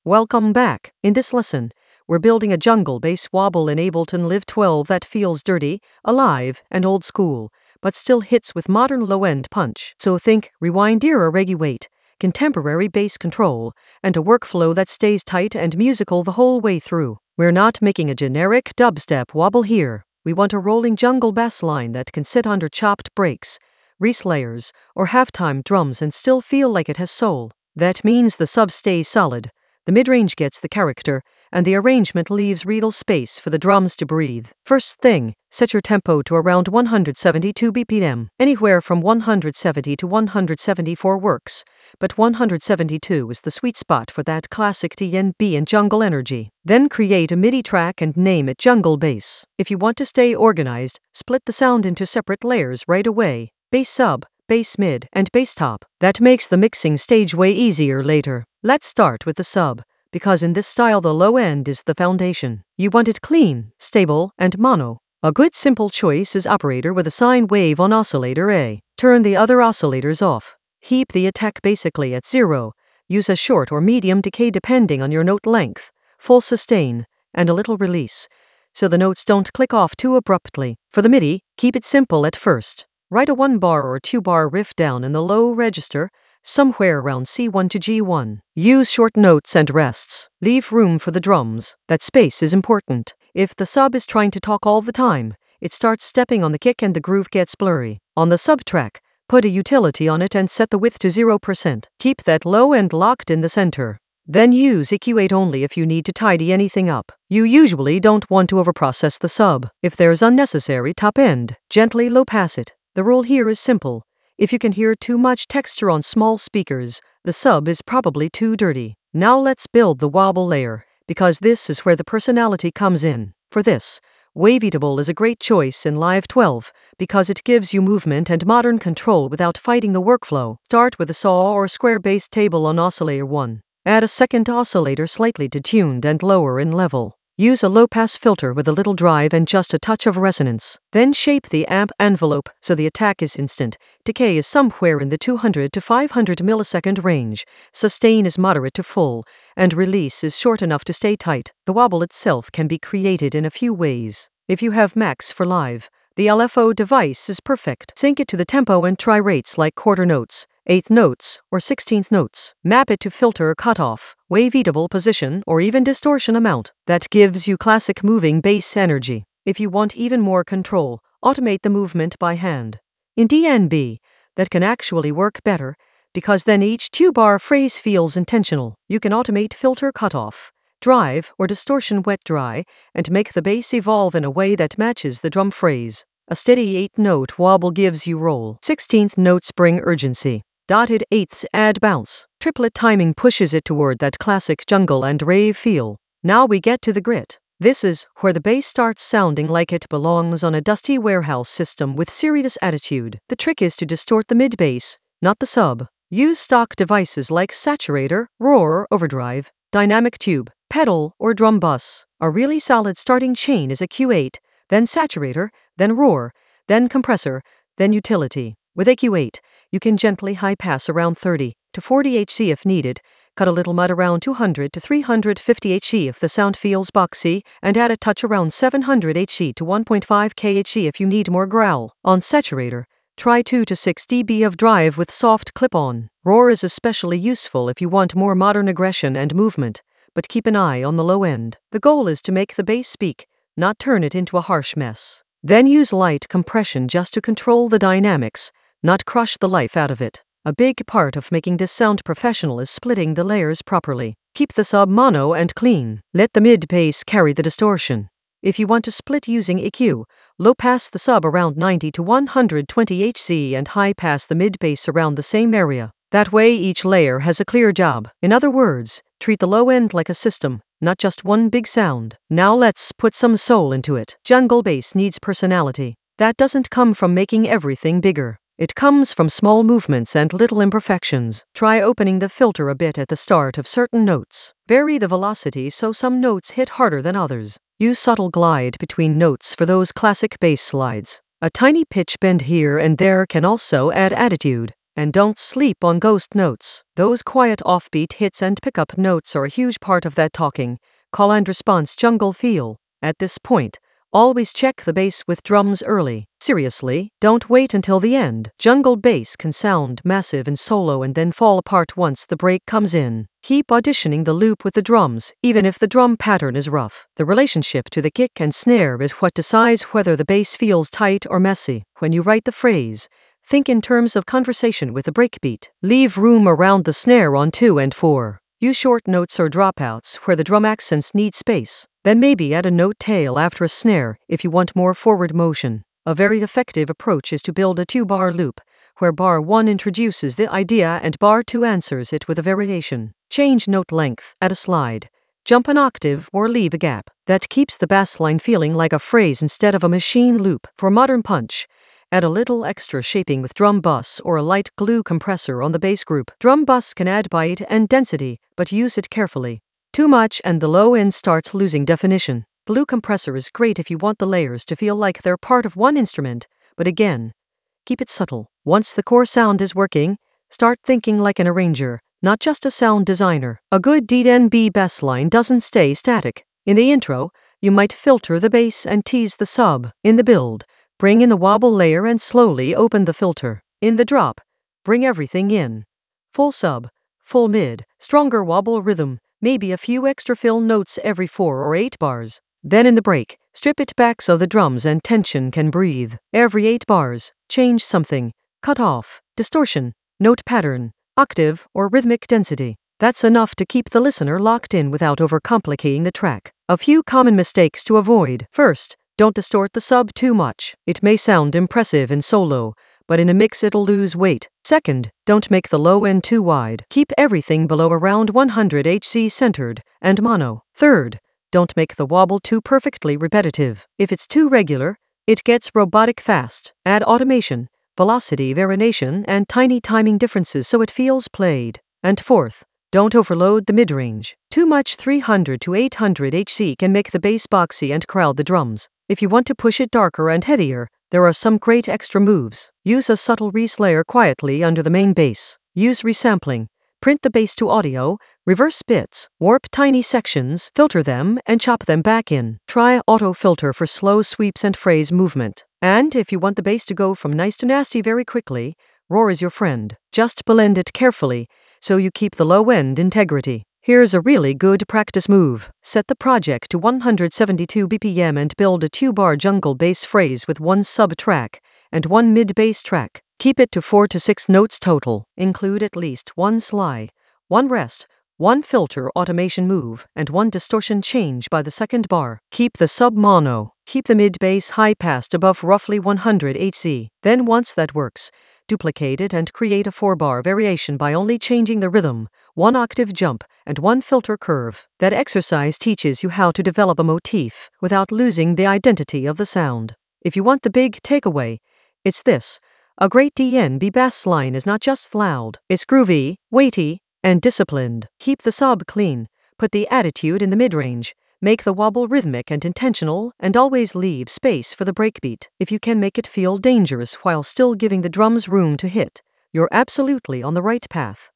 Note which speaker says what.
Speaker 1: Welcome back. In this lesson, we're building a jungle bass wobble in Ableton Live 12 that feels dirty, alive, and old school, but still hits with modern low-end punch. So think rewind era reggae weight, contemporary bass control, and a workflow that stays tight and musical the whole way through. We're not making a generic dubstep wobble here. We want a rolling jungle bass line that can sit under chopped breaks, re-layers, or halftime drums and still feel like it has soul. That means the sub stays solid, the mid-range gets the character, and the arrangement leaves real space for the drums to breathe. First thing, set your tempo to around 172 BPM. Anywhere from 170 to 174 works, but 172 is the sweet spot for that classic DnB and jungle energy. Then create a MIDI track and name it Jungle Bass. If you want to stay organized, split the sound into separate layers right away: bass sub, bass mid, and bass top. That makes the mixing stage way easier later. Let's start with the sub, because in this style the low end is the foundation. You want it clean, stable, and mono. A good simple choice is operator with a sine wave on oscillator A. Turn the other oscillators off. Keep the attack basically at 0. Use a short or medium decay depending on your note length, full sustain, and a little release, so the notes don't click off too abruptly. For the MIDI, keep it simple at first. Write a 1-bar or 2-bar riff down in the low register, somewhere around C1 to G1. Use short notes and rests. Leave room for the drums. That space is important. If the sub is trying to talk all the time, it starts stepping on the kick and the groove gets blurry. On the sub track, put a utility on it and set the width to 0%. Keep that low end locked in the center. Then use EQ8 only if you need to tidy anything up. You usually don't want to overprocess the sub. If there's unnecessary top end, gently low pass it. The rule here is simple. If you can hear too much texture on small speakers, the sub is probably too dirty. Now let's build the wobble layer, because this is where the personality comes in. For this, Waveatable is a great choice in Live 12, because it gives you movement and modern control without fighting the workflow. Start with a saw or square bass table on oscillator 1. Add a second oscillator slightly detuned and lower in level. Use a low-pass filter with a little drive and just a touch of resonance. Then shape the amp envelope so the attack is instant. Decay is somewhere in the 200 to 500 millisecond range. Sustain is moderate to full, and release is short enough to stay tight. The wobble itself can be created in a few ways. If you have Max for Live, the LFO device is perfect. Sync it to the tempo and try rates like quarter notes, eighth notes, or 16th notes. Map it to filter cutoff, waveatable position, or even distortion amount. That gives you classic moving bass energy. If you want even more control, automate the movement by hand. In DnB, that can actually work better, because then each 2-bar phrase feels intentional. You can automate filter cutoff, drive, or distortion wet dry, and make the bass evolve in a way that matches the drum phrase. A steady 8-note wobble gives you roll. 16th notes bring urgency. Dotted eighths add bounce. Triplet timing pushes it toward that classic jungle and rave feel. Now we get to the grit. This is where the bass starts sounding like it belongs on a dusty warehouse system with serious attitude. The trick is to distort the mid-bass, not the sub. Use stock devices like saturator, roar, overdrive, dynamic tube, pedal, or drum bus. A really solid starting chain is a Q8, then saturator, then roar, then compressor, then utility. With EQ8, you can gently high pass around 30 to 40 Hz if needed, cut a little mud around 200 to 350 Hz if the sound feels boxy, and add a touch around 700 Hz to 1.5 kHz if you need more growl. On saturator, try 2 to 6 dB of drive with soft clip-on. Roar is especially useful if you want more modern aggression and movement, but keep an eye on the low end. The goal is to make the bass speak, not turn it into a harsh mess. Then use light compression just to control the dynamics, not crush the life out of it. A big part of making this sound professional is splitting the layers properly. Keep the sub mono and clean. Let the mid-bass carry the distortion. If you want to split using EQ, low pass the sub around 90 to 120 Hz and high pass the mid-bass around the same area. That way each layer has a clear job. In other words, treat the low end like a system, not just one big sound. Now let's put some soul into it. Jungle bass needs personality. That doesn't come from making everything bigger. It comes from small movements and little imperfections. Try opening the filter a bit at the start of certain notes. Vary the velocity so some notes hit harder than others. Use subtle glide between notes for those classic bass slides. A tiny pitch bend here and there can also add attitude. And don't sleep on ghost notes. Those quiet offbeat hits and pickup notes are a huge part of that talking, call and response jungle feel. At this point, always check the bass with drums early. Seriously, don't wait until the end. Jungle bass can sound massive and solo and then fall apart once the break comes in. Keep auditioning the loop with the drums, even if the drum pattern is rough. The relationship to the kick and snare is what decides whether the bass feels tight or messy. When you write the phrase, think in terms of conversation with the breakbeat. Leave room around the snare on 2 and 4. Use short notes or dropouts where the drum accents need space. Then maybe add a note tail after a snare if you want more forward motion. A very effective approach is to build a 2-bar loop, where bar 1 introduces the idea and bar 2 answers it with a variation. Change note length, add a slide, jump an octave or leave a gap. That keeps the bass line feeling like a phrase instead of a machine loop. For modern punch, add a little extra shaping with drum bus or a light glue compressor on the bass group. Drum bus can add bite and density, but use it carefully. Too much and the low end starts losing definition. Glue compressor is great if you want the layers to feel like they're part of one instrument, but again, keep it subtle. Once the core sound is working, start thinking like an arranger, not just a sound designer. A good D&B bass line doesn't stay static. In the intro, you might filter the bass and tease the sub. In the build, bring in the wobble layer and slowly open the filter. In the drop, bring everything in. Full sub, full mid, stronger wobble rhythm, maybe a few extra fill notes every 4 or 8 bars. Then in the break, strip it back so the drums and tension can breathe. Every 8 bars, change something, cut off, distortion, note pattern, octave, or rhythmic density. That's enough to keep the listener locked in without overcomplicating the track. A few common mistakes to avoid. First, don't distort the sub too much. It may sound impressive in solo, but in a mix it'll lose weight. Second, don't make the low end too wide. Keep everything below around 100 Hz centered and mono. Third, don't make the wobble too perfectly repetitive. If it's too regular, it gets robotic fast. Add automation, velocity variation, and tiny timing differences so it feels played. And fourth, don't overload the mid-range. Too much 300 to 800 Hz can make the bass boxy and crowd the drums. If you want to push it darker and heavier, there are some great extra moves. Use a subtle reslayer quietly under the main bass. Use resampling. Print the bass to audio, reverse bits, warp tiny sections, filter them, and chop them back in. Try auto filter for slow sweeps and phrase movement. And if you want the bass to go from nice to nasty very quickly, Roar is your friend. Just blend it carefully, so you keep the low-end integrity. Here's a really good practice move. Set the project to 172 BPM and build a 2-bar jungle bass phrase with 1 sub track and 1 mid bass track. Keep it to 4 to 6 notes total. Include at least 1 slide, 1 rest, 1 filter automation move, and 1 distortion change by the second bar. Keep the sub mono. Keep the mid bass high passed above roughly 100 Hz. Then once that works, duplicate it and create a 4-bar variation by only changing the rhythm, 1 octave jump, and 1 filter curve. That exercise teaches you how to develop a motif without losing the identity of the sound. If you want the big takeaway, it's this. A great D&B bass line is not just loud, it's groovy, weighty, and disciplined. Keep the sub clean, put the attitude in the mid-range, make the wobble rhythmic and intentional, and always leave space for the breakbeat. If you can make it feel dangerous while still giving the drums room to hit, you're absolutely on the right path.